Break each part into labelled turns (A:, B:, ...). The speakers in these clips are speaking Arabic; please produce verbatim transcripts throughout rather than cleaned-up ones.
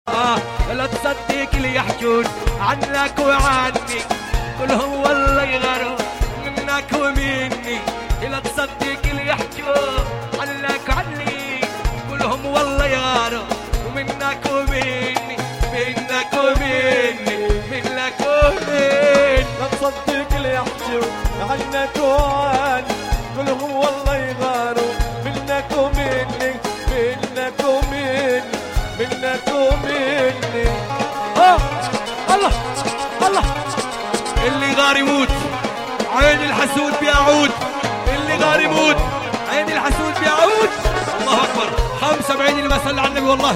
A: آه لا تصدق اللي يحجون عنك وعني كلهم والله يغاروا منك ومني. لا تصدق اللي يحجون عنك وعني كلهم والله يغاروا ومنك ومني منك ومني منك ومني.
B: لا تصدق اللي يحجون عنك وعني كلهم والله يغاروا منك ومني منك ومني منك ومني.
A: اه الله الله. اللي غار يموت عين الحسود بيعود. اللي غار يموت عين الحسود بيعود. الله اكبر. خمسة بعين اللي ما صلى على النبي والله.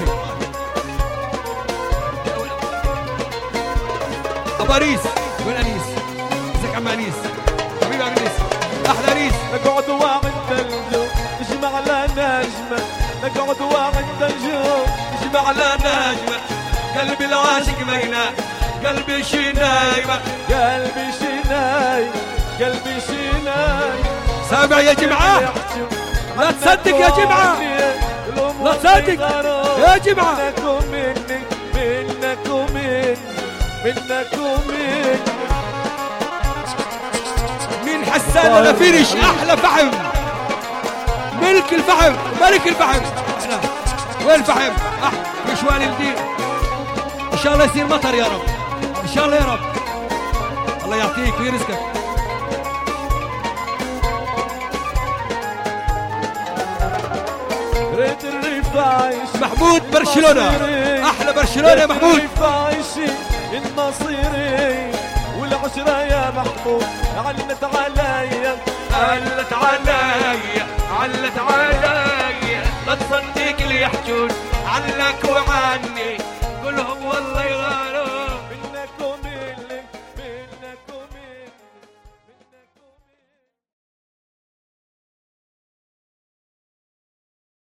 A: ابو انيس وين انيس؟ ازيك عم انيس؟ حبيبي عم انيس احلى انيس.
B: نقعد واعد النجوم نجمع لنا نجمة. نقعد واعد النجوم
A: نجمع لنا نجمة. قلبي العاشق مينا قلبي شناي
B: قلبي شناي قلبي شناي.
A: سامع يا جماعة؟ لا تصدق يا جماعة لا تصدق يا جماعة.
B: منك ومني منك ومني منك ومني.
A: مين حسان ولا فينش احلى فحم ملك الفحم ملك الفحم. احنا وين الفحم؟ اه مشوال الدين. ان شاء الله يصير مطر يا رب ان شاء الله يا رب. الله يعطيك ويرزقك.
B: ريت الرفاعي
A: محمود برشلونة احلى برشلونة يا محمود.
B: الرفاعي النصيري والعشرة يا محمود علت عليا
A: علت عليا علت عليا. لا تصدق اللي يحجون عنك وعني